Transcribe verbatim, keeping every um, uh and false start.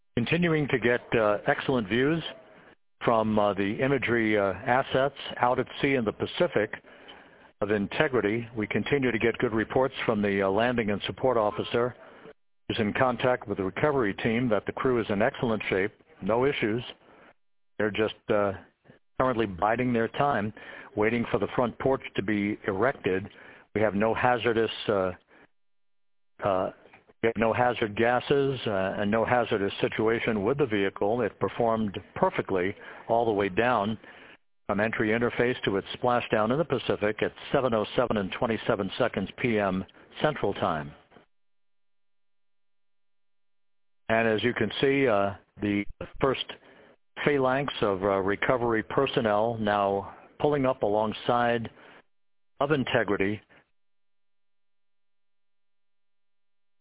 Continuing to get uh, excellent views from uh, the imagery uh, assets out at sea in the Pacific of Integrity. We continue to get good reports from the uh, landing and support officer, who's in contact with the recovery team, that the crew is in excellent shape, no issues. They're just uh, currently biding their time, waiting for the front porch to be erected. We have no hazardous uh, uh, we have no hazard gases uh, and no hazardous situation with the vehicle. It performed perfectly all the way down from entry interface to its splashdown in the Pacific at seven oh seven and twenty-seven seconds p m Central Time. And as you can see, uh, the first phalanx of uh, recovery personnel now pulling up alongside of Integrity